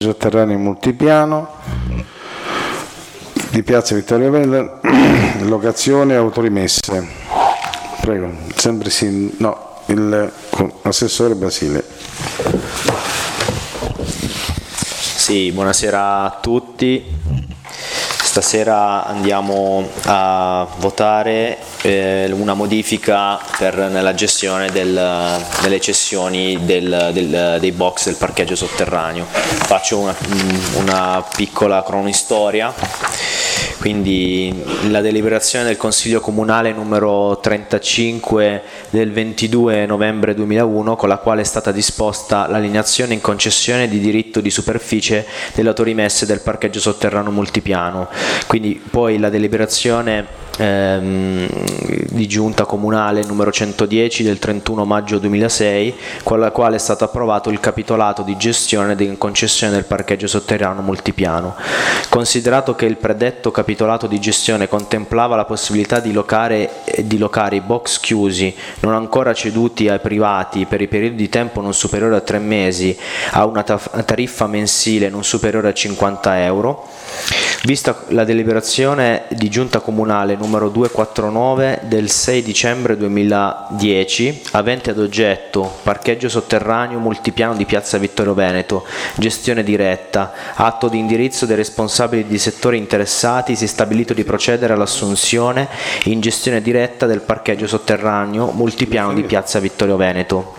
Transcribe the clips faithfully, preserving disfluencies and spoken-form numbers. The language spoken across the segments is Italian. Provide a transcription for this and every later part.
sotterranei multipiano di Piazza Vittorio Veneto, locazione autorimesse. Prego, sempre sì, no, il assessore Basile. Sì, buonasera a tutti. Stasera andiamo a votare eh, una modifica per, nella gestione del, delle cessioni del, del, dei box del parcheggio sotterraneo. Faccio una, una piccola cronistoria. Quindi la deliberazione del Consiglio Comunale numero trentacinque del ventidue novembre duemilauno, con la quale è stata disposta l'alienazione in concessione di diritto di superficie delle autorimesse del parcheggio sotterraneo multipiano. Quindi poi la deliberazione ehm, di giunta comunale numero centodieci del trentuno maggio duemilasei, con la quale è stato approvato il capitolato di gestione di concessione del parcheggio sotterraneo multipiano. Considerato che il predetto capitolato di gestione contemplava la possibilità di locare, di locare i box chiusi non ancora ceduti ai privati per i periodi di tempo non superiore a tre mesi a una tariffa mensile non superiore a cinquanta euro, vista la deliberazione di giunta comunale numero duecentoquarantanove del sei dicembre duemiladieci, avente ad oggetto parcheggio sotterraneo multipiano di Piazza Vittorio Veneto, gestione diretta, atto di indirizzo dei responsabili di settori interessati, si è stabilito di procedere all'assunzione in gestione diretta del parcheggio sotterraneo multipiano di Piazza Vittorio Veneto.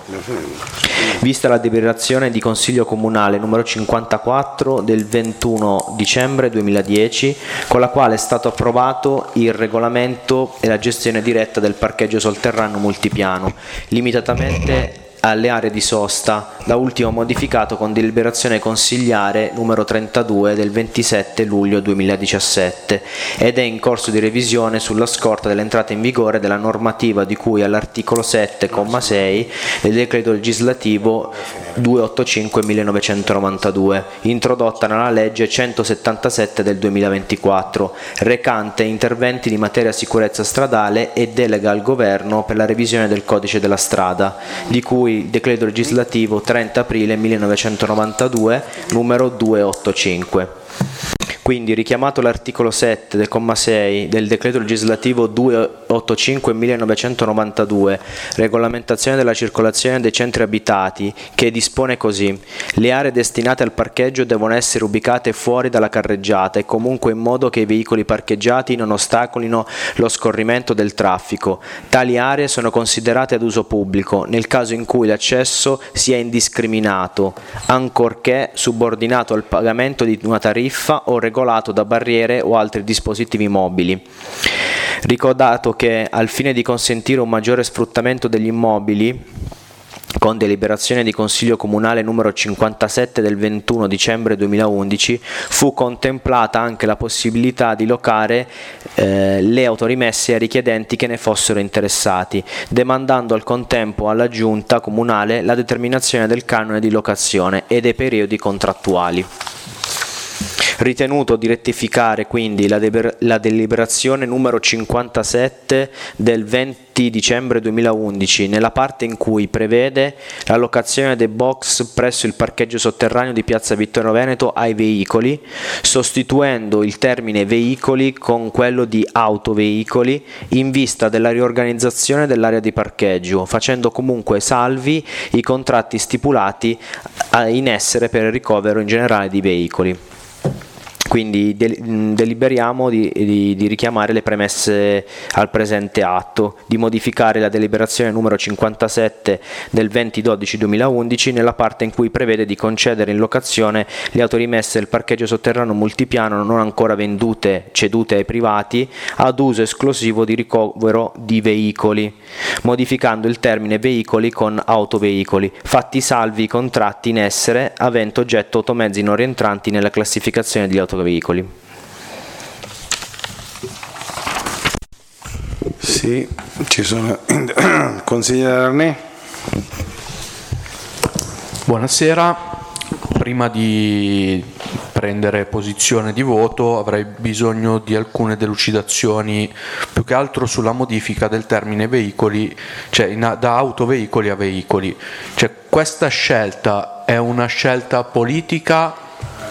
Vista la deliberazione di Consiglio Comunale numero cinquantaquattro del ventuno dicembre duemiladieci, con la quale è stato approvato il regolamento e la gestione diretta del parcheggio sotterraneo multipiano, limitatamente alle aree di sosta, da ultimo modificato con deliberazione consigliare numero trentadue del ventisette luglio duemiladiciassette, ed è in corso di revisione sulla scorta dell'entrata in vigore della normativa di cui all'articolo sette comma sei del decreto legislativo duecentottantacinque millenovecentonovantadue, introdotta nella legge centosettantasette del duemilaventiquattro, recante interventi di materia sicurezza stradale e delega al governo per la revisione del codice della strada, di cui il decreto legislativo trenta aprile millenovecentonovantadue numero duecentottantacinque. Quindi, richiamato l'articolo sette del comma sei del decreto legislativo duecentottantacinque millenovecentonovantadue, regolamentazione della circolazione dei centri abitati, che dispone così: le aree destinate al parcheggio devono essere ubicate fuori dalla carreggiata e comunque in modo che i veicoli parcheggiati non ostacolino lo scorrimento del traffico. Tali aree sono considerate ad uso pubblico nel caso in cui l'accesso sia indiscriminato, ancorché subordinato al pagamento di una tariffa o regolato da barriere o altri dispositivi mobili. Ricordato che, al fine di consentire un maggiore sfruttamento degli immobili, con deliberazione di Consiglio Comunale numero cinquantasette del ventuno dicembre duemilaundici, fu contemplata anche la possibilità di locare eh, le autorimesse ai richiedenti che ne fossero interessati, demandando al contempo alla Giunta Comunale la determinazione del canone di locazione e dei periodi contrattuali. Ritenuto di rettificare quindi la, de- la deliberazione numero cinquantasette del venti dicembre duemilaundici nella parte in cui prevede la locazione dei box presso il parcheggio sotterraneo di Piazza Vittorio Veneto ai veicoli, sostituendo il termine veicoli con quello di autoveicoli in vista della riorganizzazione dell'area di parcheggio, facendo comunque salvi i contratti stipulati in essere per il ricovero in generale di veicoli. Quindi deliberiamo di, di, di richiamare le premesse al presente atto, di modificare la deliberazione numero cinquantasette del venti dodici duemilaundici nella parte in cui prevede di concedere in locazione le autorimesse del parcheggio sotterraneo multipiano non ancora vendute, cedute ai privati, ad uso esclusivo di ricovero di veicoli, modificando il termine veicoli con autoveicoli, fatti salvi i contratti in essere avente oggetto automezzi non rientranti nella classificazione degli autoveicoli. Sì, ci sono. Consigliere Arnè. Buonasera. Prima di prendere posizione di voto avrei bisogno di alcune delucidazioni, più che altro sulla modifica del termine veicoli, cioè in, da autoveicoli a veicoli. Cioè, questa scelta è una scelta politica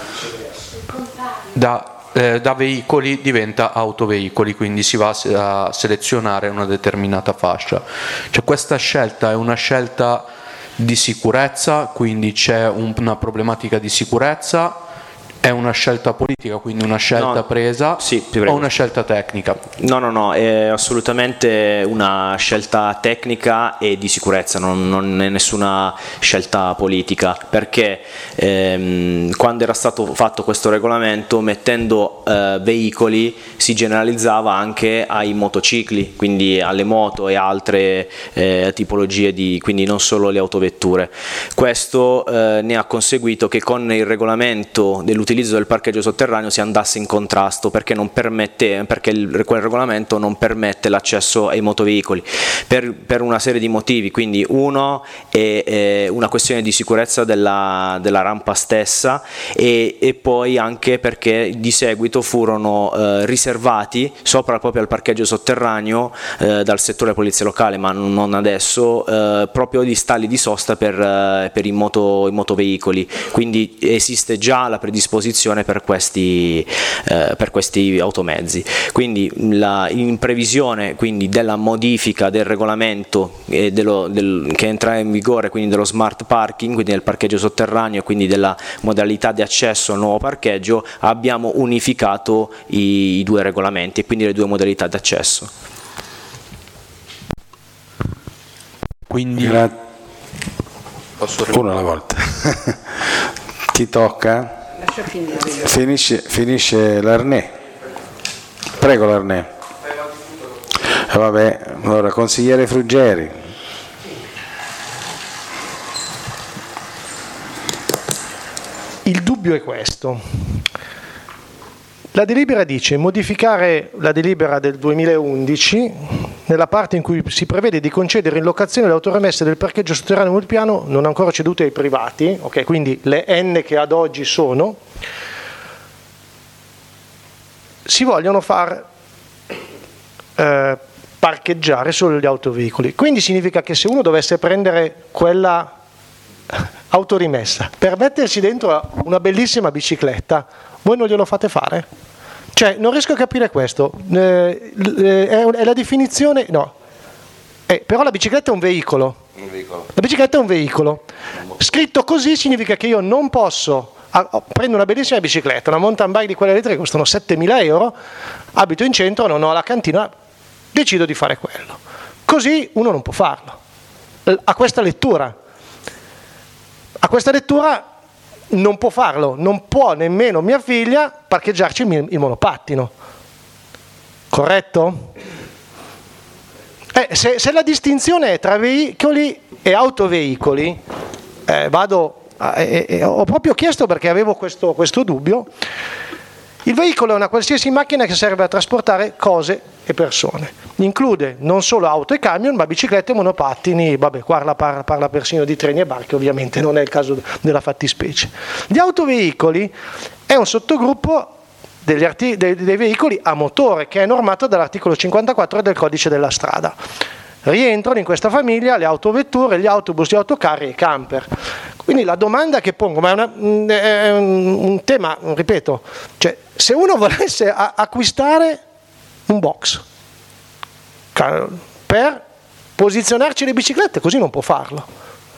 da Eh, da veicoli diventa autoveicoli, quindi si va a selezionare una determinata fascia. Cioè, questa scelta è una scelta di sicurezza, quindi c'è un, una problematica di sicurezza, è una scelta politica, quindi una scelta no, presa, sì, o una scelta tecnica? No, no, no, è assolutamente una scelta tecnica e di sicurezza, non, non è nessuna scelta politica, perché ehm, quando era stato fatto questo regolamento, mettendo eh, veicoli, si generalizzava anche ai motocicli, quindi alle moto e altre eh, tipologie di, quindi non solo le autovetture. Questo eh, ne ha conseguito che con il regolamento dell'utilizzo l'utilizzo del parcheggio sotterraneo si andasse in contrasto, perché non permette, perché il, quel regolamento non permette l'accesso ai motoveicoli per, per una serie di motivi. Quindi uno è, è una questione di sicurezza della, della rampa stessa, e, e poi anche perché di seguito furono eh, riservati sopra proprio al parcheggio sotterraneo eh, dal settore polizia locale, ma non adesso, eh, proprio di stalli di sosta per, eh, per i, moto, i motoveicoli. Quindi esiste già la predisposizione per questi, eh, per questi automezzi. Quindi la, in previsione quindi della modifica del regolamento e dello, del, che entra in vigore, quindi dello smart parking, quindi del parcheggio sotterraneo e quindi della modalità di accesso al nuovo parcheggio, abbiamo unificato i, i due regolamenti e quindi le due modalità di accesso. Quindi Gra- uno alla volta. Ti tocca? Finisce, finisce l'Arnè. Prego l'Arnè. Eh, vabbè, allora consigliere Fruggeri. Il dubbio è questo. La delibera dice modificare la delibera del duemilaundici nella parte in cui si prevede di concedere in locazione le autoremesse del parcheggio sotterraneo multipiano non ancora cedute ai privati, ok, quindi le N che ad oggi sono, si vogliono far eh, parcheggiare solo gli autoveicoli. Quindi significa che se uno dovesse prendere quella autorimessa per metterci dentro una bellissima bicicletta, voi non glielo fate fare? Cioè, non riesco a capire questo. Eh, è la definizione, no. Eh, però la bicicletta è un veicolo. Un veicolo. La bicicletta è un veicolo. Scritto così significa che io non posso a, prendo una bellissima bicicletta, una mountain bike di quelle elettriche che costano settemila euro, abito in centro, non ho la cantina, decido di fare quello. Così uno non può farlo. A questa lettura. A questa lettura non può farlo, non può nemmeno mia figlia parcheggiarci il monopattino. Corretto? Eh, se, se la distinzione è tra veicoli e autoveicoli, eh, vado, eh, eh, ho proprio chiesto perché avevo questo, questo dubbio. Il veicolo è una qualsiasi macchina che serve a trasportare cose e persone. Include non solo auto e camion, ma biciclette e monopattini. Vabbè, qua parla, parla persino di treni e barche, ovviamente non è il caso della fattispecie. Gli autoveicoli è un sottogruppo degli arti- dei, dei veicoli a motore che è normato dall'articolo cinquantaquattro del codice della strada. Rientrano in questa famiglia le autovetture, gli autobus, gli autocarri e i camper. Quindi la domanda che pongo, ma è, una, è un, un tema, ripeto, cioè se uno volesse a, acquistare un box per posizionarci le biciclette, così non può farlo.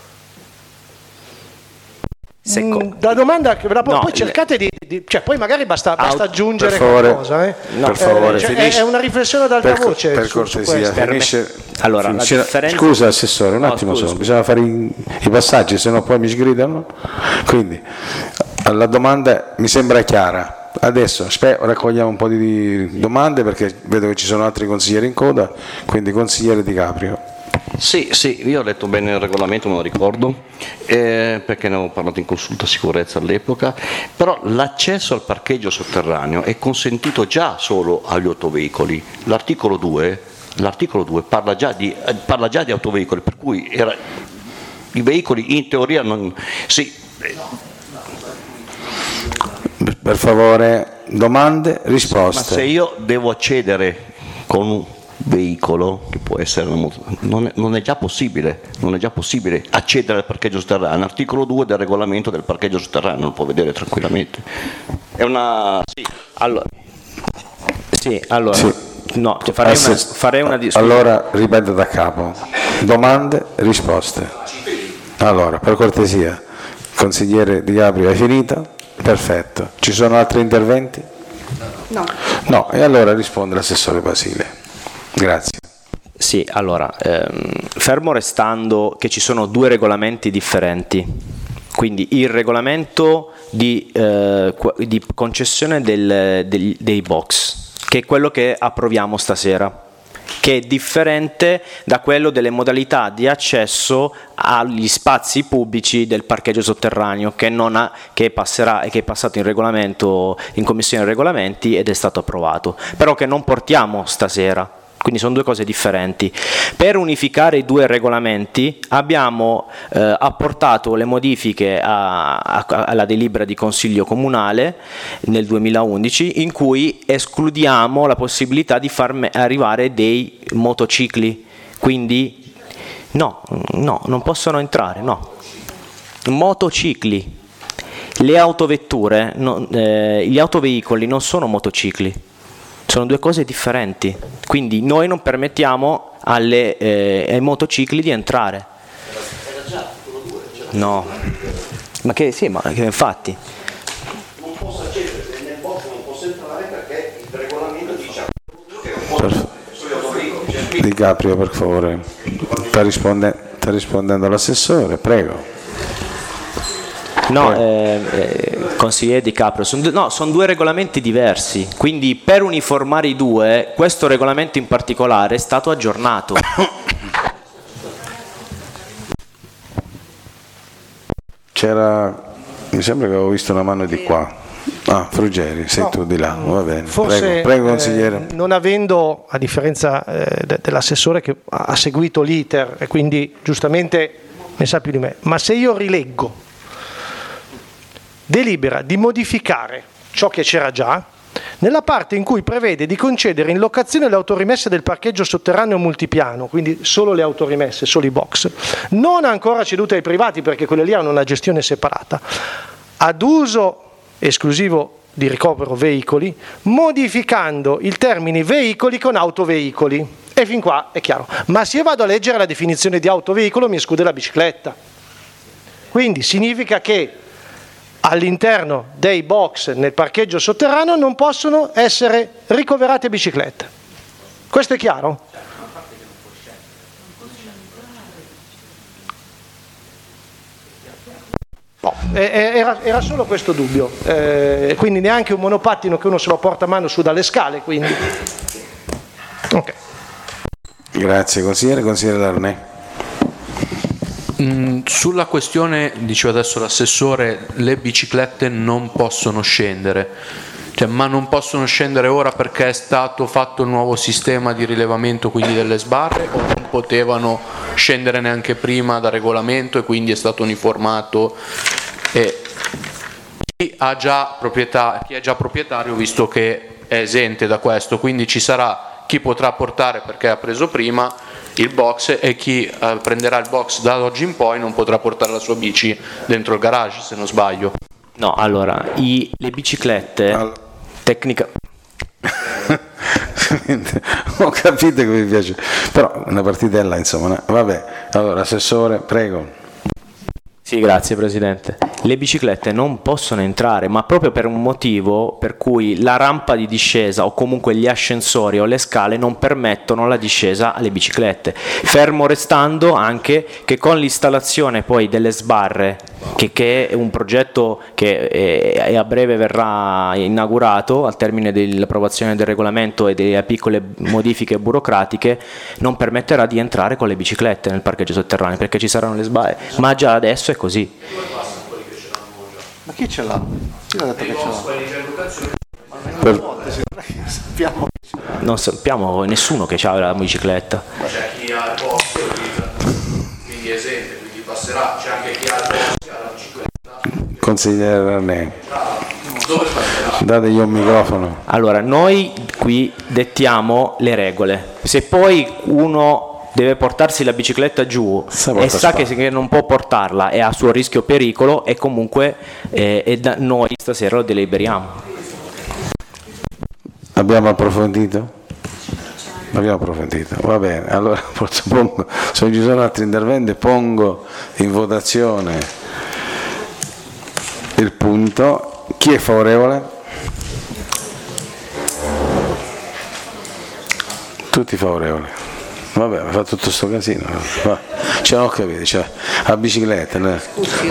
Secco. La domanda che ve la pongo, No, poi cercate di, di cioè poi magari basta, basta Out- aggiungere per favore, qualcosa, eh. no, per favore, eh, cioè, finisci- è una riflessione ad alta per, voce per su, su cortesia, questo. finisce, Allora, la finisce- differenza- scusa assessore, un No, attimo scusa, solo, scusa. bisogna fare i, i passaggi, se no poi mi sgridano. Quindi la domanda mi sembra chiara. Adesso aspetta, raccogliamo un po' di domande perché vedo che ci sono altri consiglieri in coda, quindi consigliere Di Caprio. Sì, sì, io ho letto bene il regolamento, me lo ricordo, eh, perché ne avevo parlato in consulta sicurezza all'epoca, però l'accesso al parcheggio sotterraneo è consentito già solo agli autoveicoli. L'articolo due, l'articolo due parla, già di, parla già di autoveicoli, per cui era, i veicoli in teoria non... Sì. Per favore, domande, risposte. Ma se io devo accedere con un veicolo, che può essere una moto, non, è, non è già possibile, non è già possibile accedere al parcheggio sotterraneo. Articolo due del regolamento del parcheggio sotterraneo, lo può vedere tranquillamente. È una sì, allora, sì, allora Sì. no, cioè farei, una, farei una discussione. Allora ripeto da capo, domande, risposte. Allora, per cortesia, consigliere Di Caprio, hai finito? Perfetto. Ci sono altri interventi? No. No, e allora risponde l'assessore Basile. Grazie. Sì, allora, ehm, fermo restando che ci sono due regolamenti differenti, quindi il regolamento di, eh, di concessione del, del, dei box, che è quello che approviamo stasera, che è differente da quello delle modalità di accesso agli spazi pubblici del parcheggio sotterraneo, che, non ha, che passerà e che è passato in regolamento, in commissione regolamenti ed è stato approvato, però che non portiamo stasera. Quindi sono due cose differenti. Per unificare i due regolamenti abbiamo eh, apportato le modifiche a, a, alla delibera di Consiglio Comunale nel duemilaundici, in cui escludiamo la possibilità di far me- arrivare dei motocicli. Quindi no, no, non possono entrare, no. Motocicli. Le autovetture, no, eh, gli autoveicoli non sono motocicli. Sono due cose differenti, quindi noi non permettiamo alle, eh, ai motocicli di entrare. No, ma che sì, ma che infatti. non posso accedere nel box, non posso entrare perché il regolamento dice che Di Caprio, per favore, sta, risponde, sta rispondendo l'assessore, prego. No, eh, eh, consigliere Di Caprio, sono, no, sono due regolamenti diversi, quindi per uniformare i due, questo regolamento in particolare è stato aggiornato. C'era, mi sembra che avevo visto una mano di qua. Ah, Fruggeri, sei No, tu di là, va bene. Forse, prego, prego consigliere. eh, non avendo, a differenza eh, de- dell'assessore che ha seguito l'iter e quindi giustamente ne sa più di me, ma se io rileggo delibera di modificare ciò che c'era già nella parte in cui prevede di concedere in locazione le autorimesse del parcheggio sotterraneo multipiano, quindi solo le autorimesse, solo i box, non ancora cedute ai privati perché quelle lì hanno una gestione separata, ad uso esclusivo di ricovero veicoli, modificando il termine veicoli con autoveicoli. E fin qua è chiaro. Ma se io vado a leggere la definizione di autoveicolo mi esclude la bicicletta. Quindi significa che all'interno dei box nel parcheggio sotterraneo non possono essere ricoverate biciclette. Questo è chiaro? No, era, era solo questo dubbio, eh, quindi neanche un monopattino che uno se lo porta a mano su dalle scale, quindi. Okay. Grazie consigliere, consigliere Larnè. Mm, sulla questione, diceva adesso l'assessore, le biciclette non possono scendere, cioè, ma non possono scendere ora perché è stato fatto il nuovo sistema di rilevamento, quindi delle sbarre, o non potevano scendere neanche prima da regolamento e quindi è stato uniformato? E chi ha già proprietà, chi è già proprietario, visto che è esente da questo, quindi ci sarà chi potrà portare perché ha preso prima il box e chi eh, prenderà il box da oggi in poi non potrà portare la sua bici dentro il garage, se non sbaglio. No, allora, i, le biciclette Allora. tecnica. Ho capito che vi piace, però una partitella insomma. Vabbè, allora assessore, prego. Sì, grazie Presidente. Le biciclette non possono entrare, ma proprio per un motivo per cui la rampa di discesa o comunque gli ascensori o le scale non permettono la discesa alle biciclette. Fermo restando anche che con l'installazione poi delle sbarre, che, che è un progetto che è, è a breve verrà inaugurato al termine dell'approvazione del regolamento e delle piccole modifiche burocratiche, non permetterà di entrare con le biciclette nel parcheggio sotterraneo perché ci saranno le sbarre, ma già adesso è così. Ma chi ce l'ha? Chi l'ha detto che ce l'ha? Per... Non sappiamo nessuno che ha la bicicletta. C'è chi ha il box quindi è esente, quindi passerà, c'è anche chi ha il box e ha la bicicletta. Consigliere Larnè. Dategli un microfono. Allora, noi qui dettiamo le regole. Se poi uno deve portarsi la bicicletta giù e sa che, che non può portarla, è a suo rischio pericolo, e comunque eh, e da, noi stasera lo deliberiamo. Abbiamo approfondito? Abbiamo approfondito, va bene. Allora, pongo, se non ci sono altri interventi, pongo in votazione il punto. Chi è favorevole? Tutti favorevoli. Vabbè, ha fatto tutto sto casino. Va. Ce l'ho capito, cioè, a bicicletta. Né?